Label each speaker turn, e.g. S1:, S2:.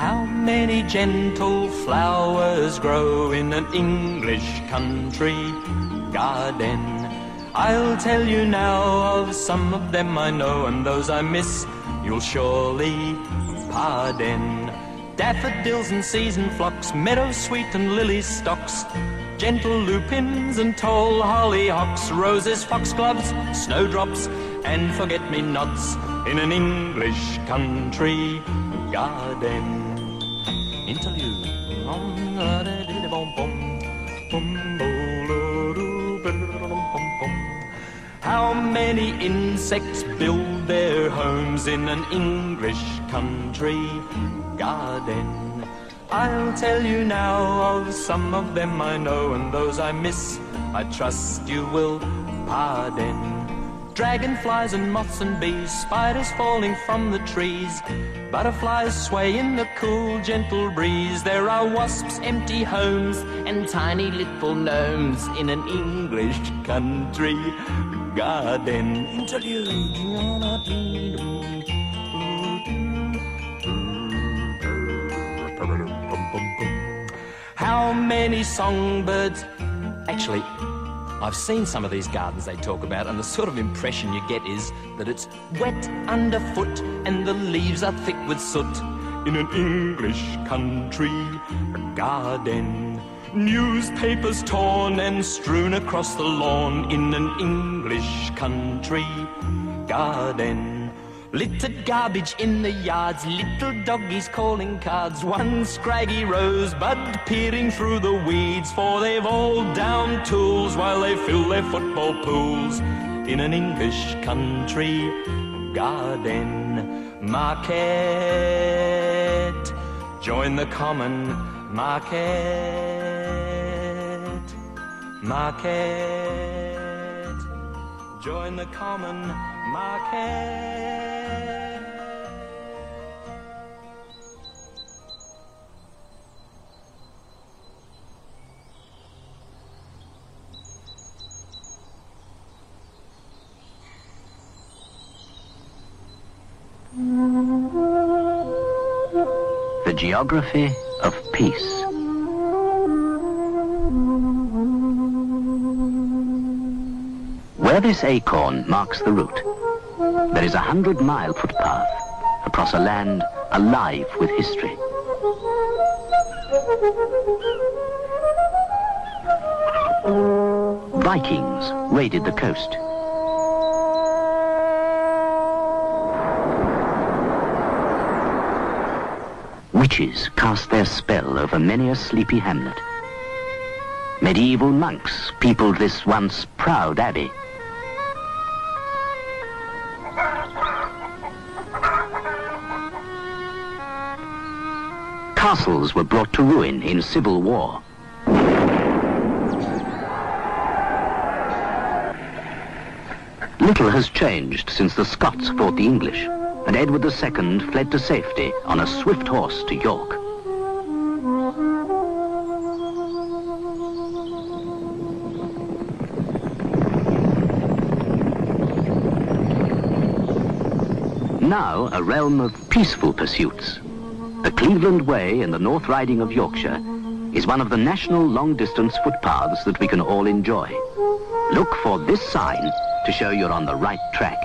S1: How many gentle flowers grow in an English country garden? I'll tell you now of some of them I know, and those I miss you'll surely pardon. Daffodils and season phlox, meadow sweet and lily stalks, gentle lupins and tall hollyhocks, roses, foxgloves, snowdrops and forget-me-nots in an English country garden. Interlude. How many insects build their homes in an English country garden? I'll tell you now of some of them I know, and those I miss I trust you will pardon. Dragonflies and moths and bees, spiders falling from the trees, butterflies sway in the cool gentle breeze. There are wasps, empty homes and tiny little gnomes in an English country garden. Interlude. How many songbirds? Actually, I've seen some of these gardens they talk about, and the sort of impression you get is that it's wet underfoot and the leaves are thick with soot in an English country garden. Newspapers torn and strewn across the lawn in an English country garden. Littered garbage in the yards, little doggies calling cards, one scraggy rosebud peering through the weeds, for they've all down tools while they fill their football pools in an English country garden. Market, join the common market. Market, join the common market.
S2: The geography of peace. Where this acorn marks the route, there is a 100-mile footpath across a land alive with history. Vikings raided the coast. Witches cast their spell over many a sleepy hamlet. Medieval monks peopled this once proud abbey. Castles were brought to ruin in civil war. Little has changed since the Scots fought the English, and Edward II fled to safety on a swift horse to York. Now a realm of peaceful pursuits. The Cleveland Way in the North Riding of Yorkshire is one of the national long-distance footpaths that we can all enjoy. Look for this sign to show you're on the right track.